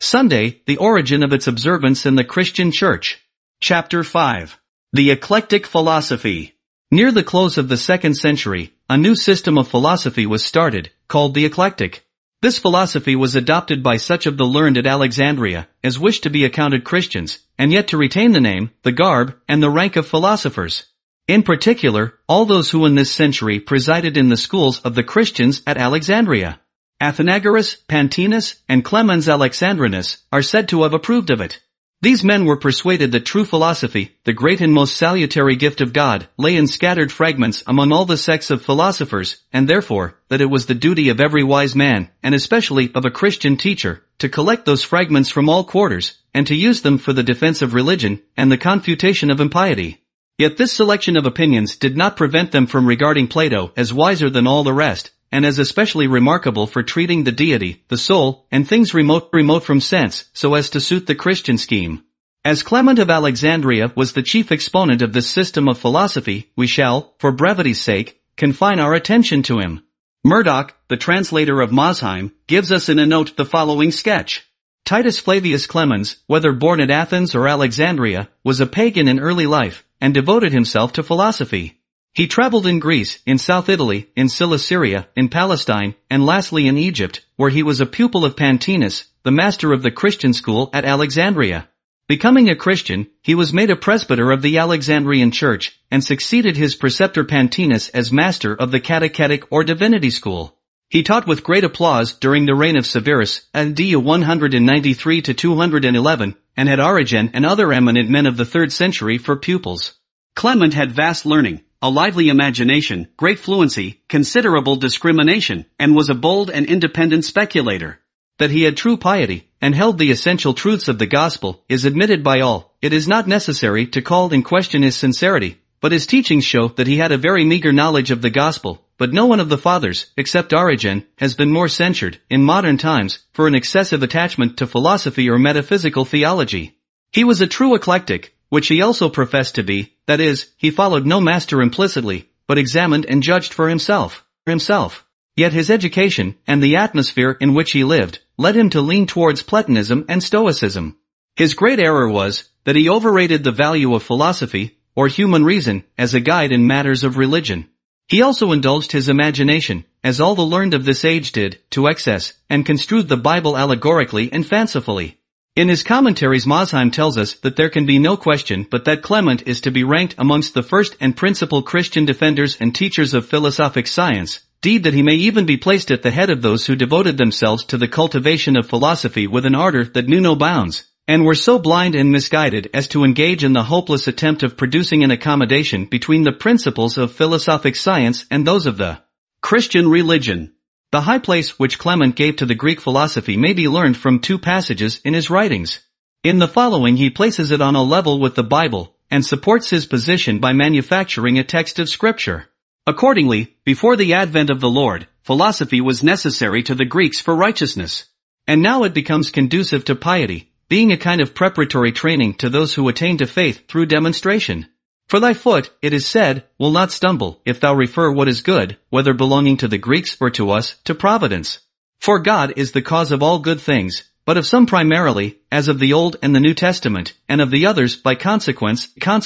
Sunday, the origin of its observance in the Christian Church. Chapter 5. The Eclectic Philosophy. Near the close of the 2nd century, a new system of philosophy was started, called the eclectic. This philosophy was adopted by such of the learned at Alexandria as wished to be accounted Christians, and yet to retain the name, the garb, and the rank of philosophers. In particular, all those who in this century presided in the schools of the Christians at Alexandria. Athenagoras, Pantaenus, and Clemens Alexandrinus are said to have approved of it. These men were persuaded that true philosophy, the great and most salutary gift of God, lay in scattered fragments among all the sects of philosophers, and therefore, that it was the duty of every wise man, and especially of a Christian teacher, to collect those fragments from all quarters, and to use them for the defense of religion, and the confutation of impiety. Yet this selection of opinions did not prevent them from regarding Plato as wiser than all the rest, and as especially remarkable for treating the deity, the soul, and things remote from sense, so as to suit the Christian scheme. As Clement of Alexandria was the chief exponent of this system of philosophy, we shall, for brevity's sake, confine our attention to him. Murdoch, the translator of Mosheim, gives us in a note the following sketch. Titus Flavius Clemens, whether born at Athens or Alexandria, was a pagan in early life, and devoted himself to philosophy. He traveled in Greece, in South Italy, in Cilicia, in Palestine, and lastly in Egypt, where he was a pupil of Pantaenus, the master of the Christian school at Alexandria. Becoming a Christian, he was made a presbyter of the Alexandrian church, and succeeded his preceptor Pantaenus as master of the catechetic or divinity school. He taught with great applause during the reign of Severus, AD 193 to 211, and had Origen and other eminent men of the 3rd century for pupils. Clement had vast learning, a lively imagination, great fluency, considerable discrimination, and was a bold and independent speculator. That he had true piety, and held the essential truths of the gospel, is admitted by all. It is not necessary to call in question his sincerity, but his teachings show that he had a very meager knowledge of the gospel, but no one of the fathers, except Origen, has been more censured, in modern times, for an excessive attachment to philosophy or metaphysical theology. He was a true eclectic, which he also professed to be, that is, he followed no master implicitly, but examined and judged for himself. Yet his education, and the atmosphere in which he lived, led him to lean towards Platonism and Stoicism. His great error was, that he overrated the value of philosophy, or human reason, as a guide in matters of religion. He also indulged his imagination, as all the learned of this age did, to excess, and construed the Bible allegorically and fancifully. In his commentaries Mosheim tells us that there can be no question but that Clement is to be ranked amongst the first and principal Christian defenders and teachers of philosophic science, that he may even be placed at the head of those who devoted themselves to the cultivation of philosophy with an ardor that knew no bounds, and were so blind and misguided as to engage in the hopeless attempt of producing an accommodation between the principles of philosophic science and those of the Christian religion. The high place which Clement gave to the Greek philosophy may be learned from 2 passages in his writings. In the following he places it on a level with the Bible, and supports his position by manufacturing a text of Scripture. Accordingly, before the advent of the Lord, philosophy was necessary to the Greeks for righteousness. And now it becomes conducive to piety, being a kind of preparatory training to those who attain to faith through demonstration. For thy foot, it is said, will not stumble, if thou refer what is good, whether belonging to the Greeks or to us, to providence. For God is the cause of all good things, but of some primarily, as of the Old and the New Testament, and of the others by consequence,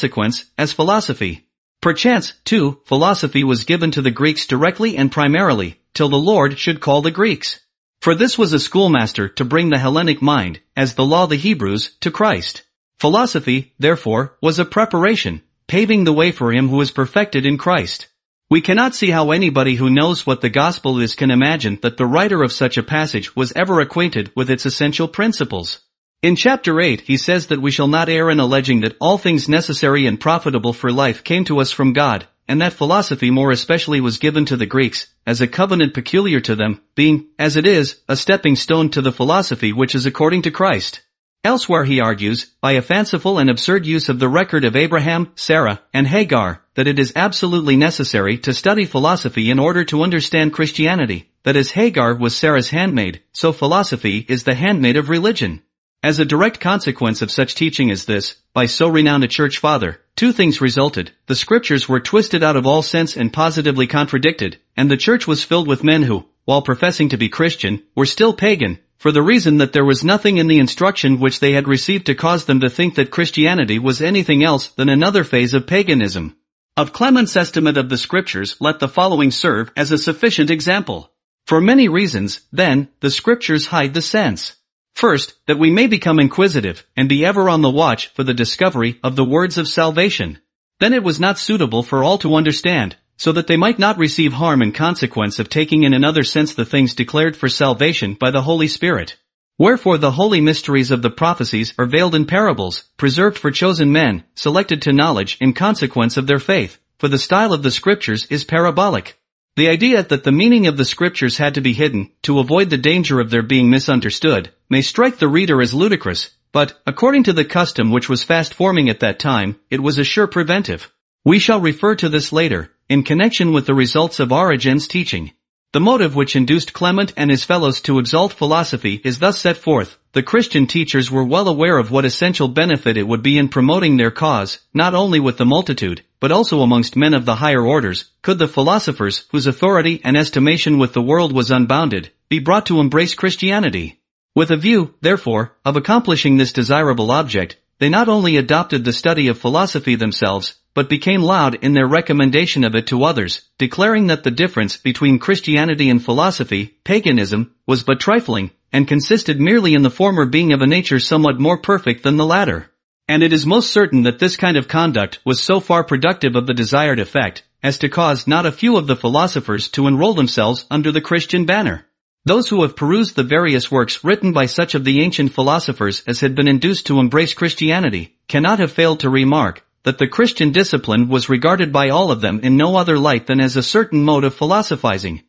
as philosophy. Perchance, too, philosophy was given to the Greeks directly and primarily, till the Lord should call the Greeks. For this was a schoolmaster to bring the Hellenic mind, as the law the Hebrews, to Christ. Philosophy, therefore, was a preparation, paving the way for him who is perfected in Christ. We cannot see how anybody who knows what the gospel is can imagine that the writer of such a passage was ever acquainted with its essential principles. In chapter 8 he says that we shall not err in alleging that all things necessary and profitable for life came to us from God, and that philosophy more especially was given to the Greeks, as a covenant peculiar to them, being, as it is, a stepping stone to the philosophy which is according to Christ. Elsewhere he argues, by a fanciful and absurd use of the record of Abraham, Sarah, and Hagar, that it is absolutely necessary to study philosophy in order to understand Christianity, that as Hagar was Sarah's handmaid, so philosophy is the handmaid of religion. As a direct consequence of such teaching as this, by so renowned a church father, 2 things resulted. The scriptures were twisted out of all sense and positively contradicted, and the church was filled with men who, while professing to be Christian, were still pagan, for the reason that there was nothing in the instruction which they had received to cause them to think that Christianity was anything else than another phase of paganism. Of Clement's estimate of the scriptures, let the following serve as a sufficient example. For many reasons, then, the scriptures hide the sense. First, that we may become inquisitive, and be ever on the watch for the discovery of the words of salvation. Then it was not suitable for all to understand, so that they might not receive harm in consequence of taking in another sense the things declared for salvation by the Holy Spirit. Wherefore the holy mysteries of the prophecies are veiled in parables, preserved for chosen men, selected to knowledge in consequence of their faith, for the style of the scriptures is parabolic. The idea that the meaning of the scriptures had to be hidden, to avoid the danger of their being misunderstood, may strike the reader as ludicrous, but, according to the custom which was fast forming at that time, it was a sure preventive. We shall refer to this later, in connection with the results of Origen's teaching. The motive which induced Clement and his fellows to exalt philosophy is thus set forth. The Christian teachers were well aware of what essential benefit it would be in promoting their cause, not only with the multitude, but also amongst men of the higher orders, could the philosophers, whose authority and estimation with the world was unbounded, be brought to embrace Christianity. With a view, therefore, of accomplishing this desirable object, they not only adopted the study of philosophy themselves, but became loud in their recommendation of it to others, declaring that the difference between Christianity and philosophy, paganism, was but trifling, and consisted merely in the former being of a nature somewhat more perfect than the latter. And it is most certain that this kind of conduct was so far productive of the desired effect, as to cause not a few of the philosophers to enroll themselves under the Christian banner. Those who have perused the various works written by such of the ancient philosophers as had been induced to embrace Christianity, cannot have failed to remark that the Christian discipline was regarded by all of them in no other light than as a certain mode of philosophizing,